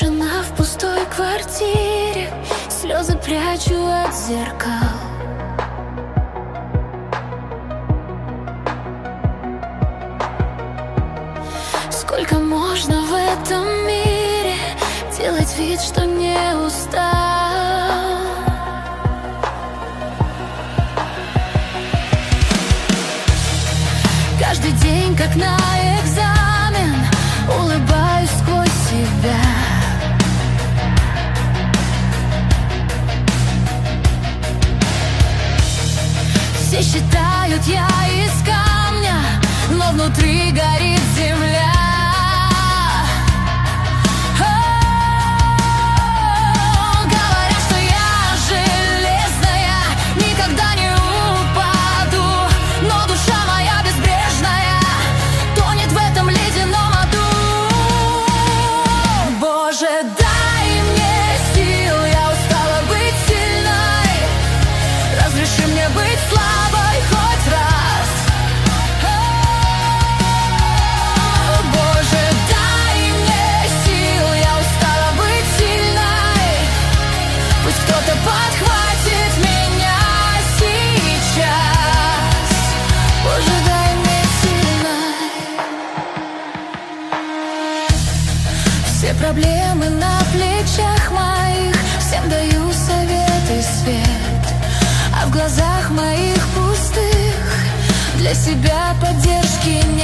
Тишина в пустой квартире, слезы прячу от зеркал. Сколько можно в этом мире делать вид, что не устал? Каждый день, как на экзамен, улыбаюсь сквозь себя. Все считают, я из камня, но внутри горит земля. Говорят, что я железная, никогда не упаду, но душа моя безбрежная тонет в этом ледяном аду. Боже, дай мне сил, я устала быть сильной, разреши мне быть слабой хоть раз. Боже, дай мне сил, я устала быть сильной, пусть кто-то подхватит меня сейчас. Боже, дай мне сильной. Все проблемы на плечах моих, всем даю совет и свет, а в глазах моих пустых для себя поддержки нет.